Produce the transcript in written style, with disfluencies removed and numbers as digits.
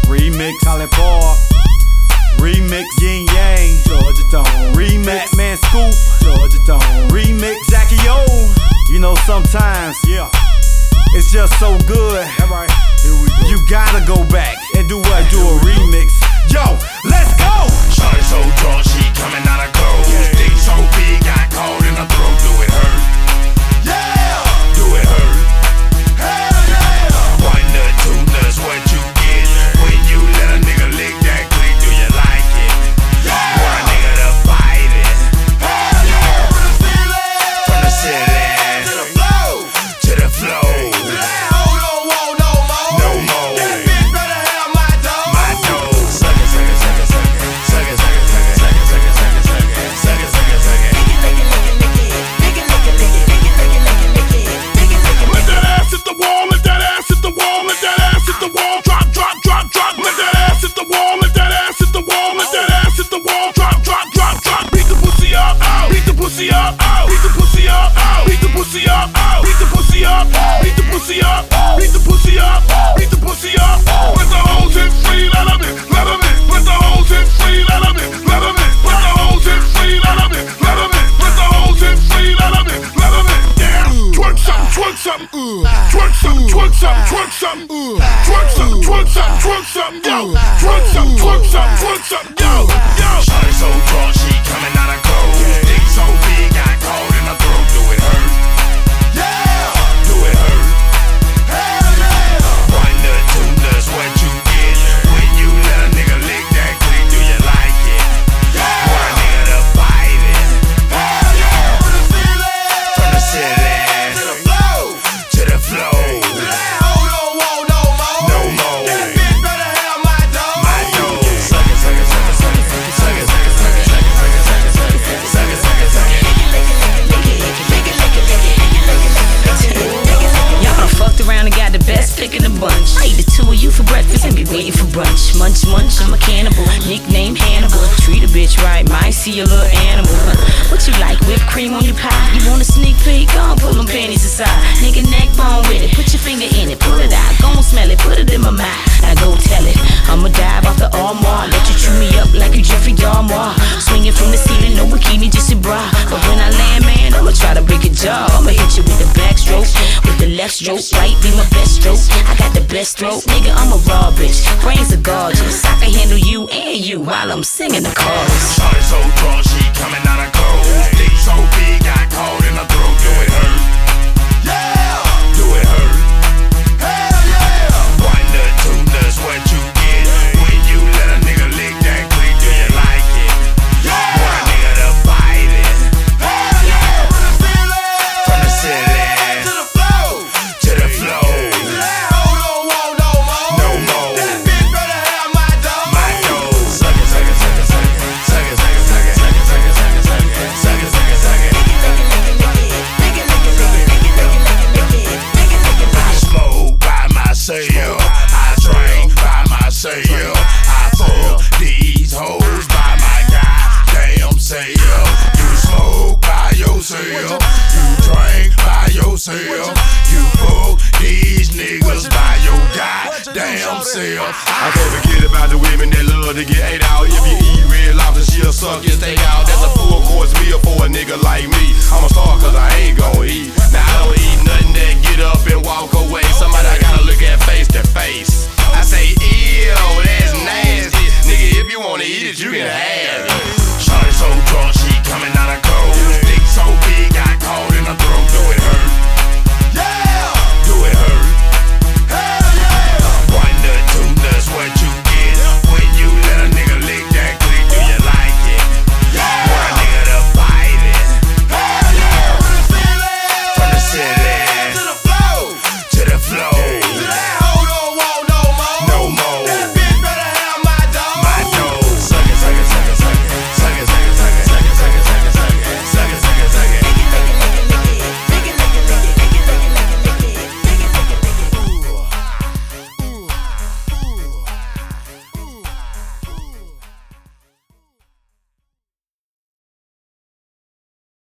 Remix Holly Park. Remix Yin Yang. Georgia Tone. Remix Man Scoop. Georgia Tone. Remix Jackie O. You know sometimes, yeah, it's just so good. Alright, here we go. You gotta go back and do what? Do a remix. Yo, let's go! Shorty so drunk, she coming out of clothes. Dick so big, got caught in her throat. Do it hurt? Yeah! Do it hurt? Hell yeah! One nut, two nuts, what you get when you let a nigga lick that click? Do you like it? Yeah! Want a nigga to bite it? Hell yeah! From the ceiling to the floor, to the floor. Pussy up, beat the pussy up, beat the pussy up, beat the pussy up, beat the pussy up, beat the pussy up, beat the pussy up. Let the hoes hit free, let them in, let them in. Let the hoes hit free, let them in, let them in. Let the hoes hit free, let them in, let them in. Let the hoes hit free, let them in, let them in. Damn, twerk something, twerk something, twerk something, twerk something, twerk something, twerk something, twerk something, twerk something, yo, twerk something, twerk something, twerk something, yo, yo. Shawty so drunk, she coming out of clothes. Dick so big, got caught in her throat. Do it hurt? Yeah! Do it hurt? Hell yeah! One nut, two nuts, what you get when you let a nigga lick that click? Do you like it? Yeah! Want a nigga to bite it? Hell yeah! From the ceiling to the floor, to the floor. That hoe don't want no more. No more. That bitch better have my dough. My dough. Suck it, suck it, suck it, suck it, suck it, suck it, suck it, suck it, suck it, suck it, suck it, suck it, suck it, suck it. Y'all done fucked around and got the best pick in the bunch. I eat the two of you for breakfast and be waiting for brunch. Munch, munch, I'm a cannibal, nickname Hannibal. Treat a bitch right, might see a little animal. What you like, whipped cream on your pie? You want a sneak peek? Go on, pull them panties aside. Nigga neck bone with it, put your finger in it, pull it out. Go on, smell it, put it in my mouth. Now go tell it, I'ma dive off the armoire. Let you chew me up like you Jeffrey Dahmer. Swinging from the ceiling, no bikini, just a bra. But when I land, man, I'ma try to break a jaw. I'ma hit you with the backstroke, with the left stroke. Right be my best stroke, I got the best throat. Nigga, I'm a raw bitch, brains are gorgeous. I can handle you and you while I'm singing the chorus. Shawty so drunk, she coming out of clothes. Dick so big, got caught in her throat. Do it hurt? Yeah! Do it hurt? Hell yeah! One nut, two nuts, what you get when you let a nigga lick that click? Do you like it? Yeah! Want a nigga to bite it? Hell yeah! From the ceiling to the floor, to the floor. That hoe don't want no more. No more. That bitch better have my dough. My dough. Suck it, suck it, suck it, suck it, suck it, suck it, suck it, suck it, suck it, suck it, suck it, suck it, suck it, suck it. I smoke by myself, I drink by myself, I fuck these hoes by my goddamn self. You smoke by yourself, you drink by yourself, you fuck these niggas by your goddamn self. I can't forget about the women that love to get ate out. If you eat red lobster, she'll suck your steak out. That's a full course meal for a nigga like me. I'm a star cause I ain't gon' eat. Now I don't eat nothing that get up and walk away. Somebody I gotta look at face to face.